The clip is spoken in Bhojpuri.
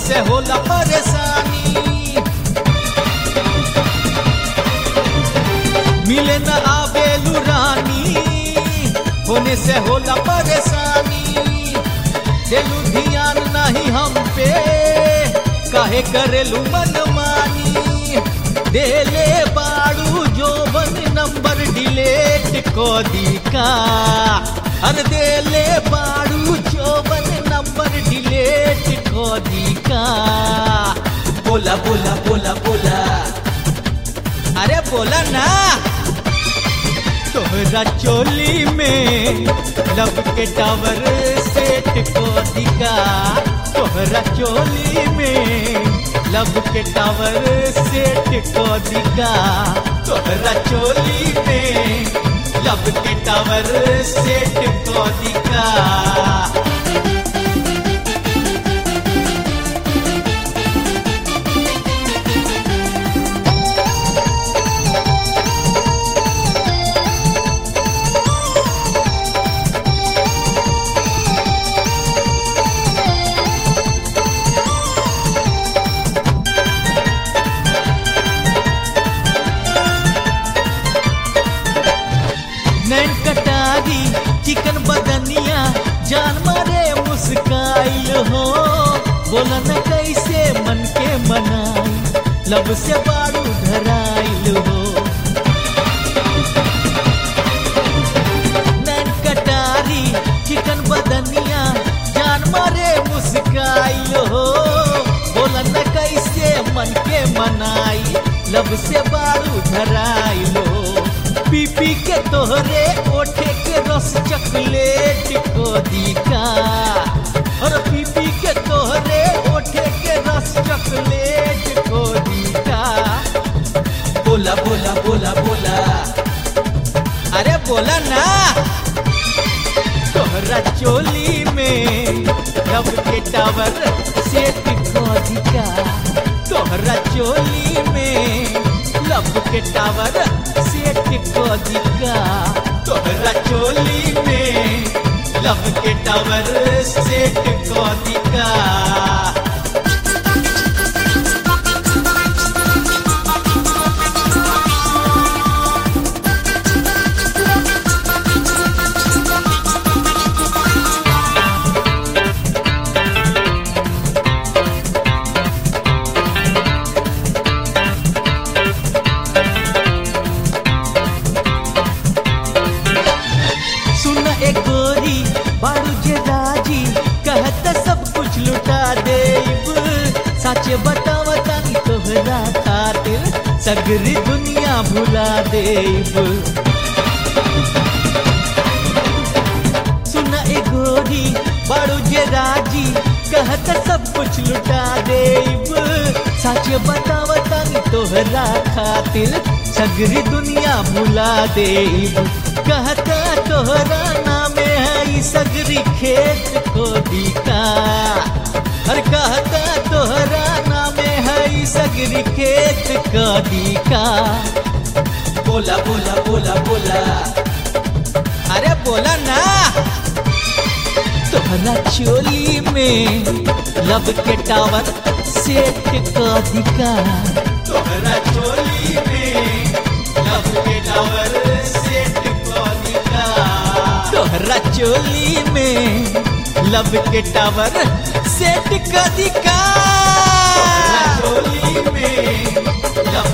से होला परेशानी, मिले न आवेलू रानी, होने से होला परेशानी। देलू ध्यान नहीं हम पे, काहे करेलू मनमानी। देले बाड़ू जोबन नंबर डिलीट को दी का, अरे देले बाड़ू जोबन नंबर डिलीट को दी का। बोला बोला बोला बोला, अरे बोला ना। तोहरा चोली में लब के टावर सेट को दिखा, तोहरा चोली में लब के टावर सेट को दिखा, तोहरा चोली में लब के टावर सेट को दिखा। नैन कटारी चिकन बदनिया जान मारे मुस्काइल हो, बोला न कैसे मन के मनाई, लब से बारू धराइल हो। नैन कटारी चिकन बदनिया जान मारे मुस्काइल हो, बोला न कैसे मन के मनाई, लब से बारू धराइल हो। पीपी के तोहरे ओठे के रस चॉकलेट को दिखा, और पीपी के तोहरे ओठे के रस चॉकलेट को दिखा। बोला बोला बोला बोला, अरे बोला ना। तोहरा चोली में लब के टावर सेट को दिखा, तोहरा चोली में लब के टावर सेट को दिखा, तोहरा चोली में लब के टावर सेट को दिखा। एक गोरी बारू जे राजी, कहता सब कुछ लुटा देब, साचे बतावता तोहरा खातिर सगरी दुनिया भुला देब। सुना ए गोरी बारू जे राजी, कहता सब कुछ लुटा देब, साचे बतावता तोहरा खातिर सगरी दुनिया भुला देब। कहता तोहरा नामे है सगरी खेत को दिखा, हर कहता तोहरा नामे है सगरी खेत को दिखा। बोला बोला बोला बोला, अरे बोला ना। तोहरा चोली में लब के टावर सेट को दिखा, तोहरा चोली में लब के टावर सेट को दिखा, तोहरा चोली में लब के टावर सेट को दिखा, तोहरा चोली में लब